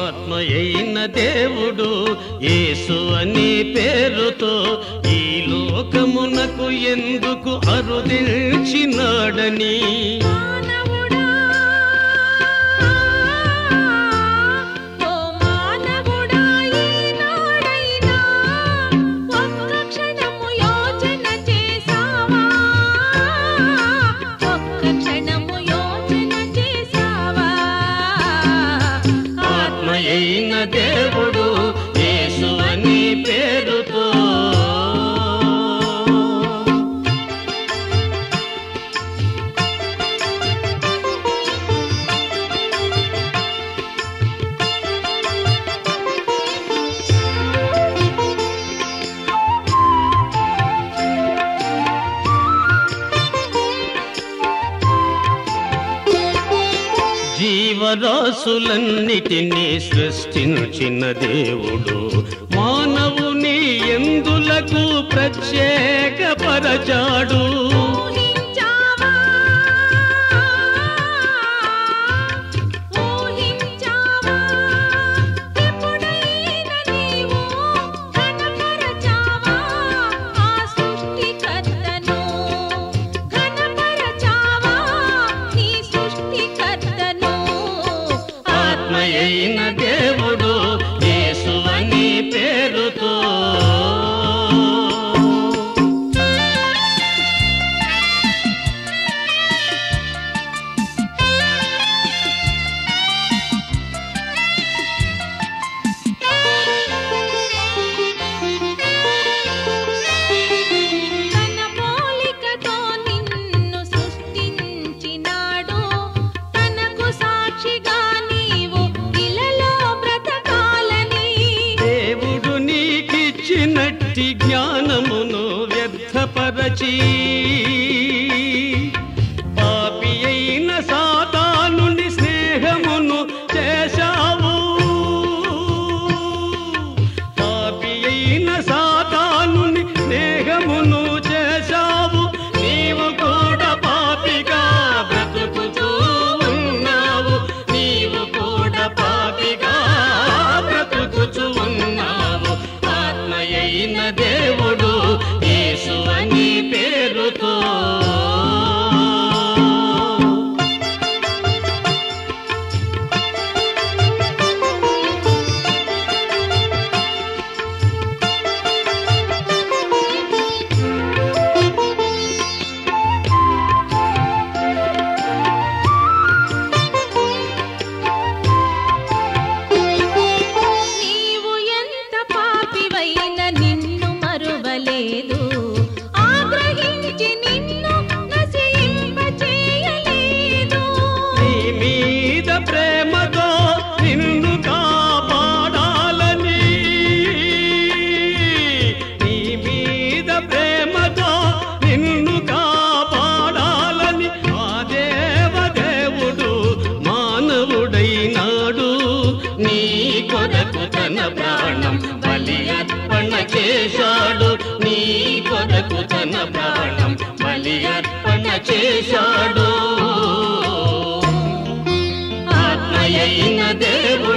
ఆత్మయైన దేవుడు యేసు అనే పేరుతో ఈ లోకమునకు ఎందుకు అరుదించినాడని ఆత్మయైన దేవుడు యేసు అనే పేరుతో జీవరాశులన్నిటినీ సృష్టించిన దేవుడు మానవుని ఎందులకు ప్రత్యేకపరచాడు ఆత్మయైన దేవుడు యేసు అనే పేరుతో నట్టి జ్ఞానమును వ్యర్థపరచి పాపి అయిన సాతానుని స్నేహమును చేశావు పాపి అయిన సాతానుని స్నేహమును చేశావు నీవు కూడా పాపిగా బ్రతుకుతూ ఉన్నావు నీవు కూడా పాపిగా బ్రతుకుతూ ఉన్నావు ఆత్మయైన దేవుడు యేసు అనే పేరుతో ఆగ్రహించి నిన్ను నశింపచేయలేదు నీ మీద ప్రేమతో నిన్ను కాపాడాలని నీ మీద ప్రేమతో నిన్ను కాపాడాలని ఆ దేవదేవుడు మానవుడైనాడు నీ కొరకు తన ప్రాణం బలి అర్పణ చేశాడు నీ కొరకు తన ప్రాణం బలి అర్పణ చేశాడు ఆత్మయైన దేవుడు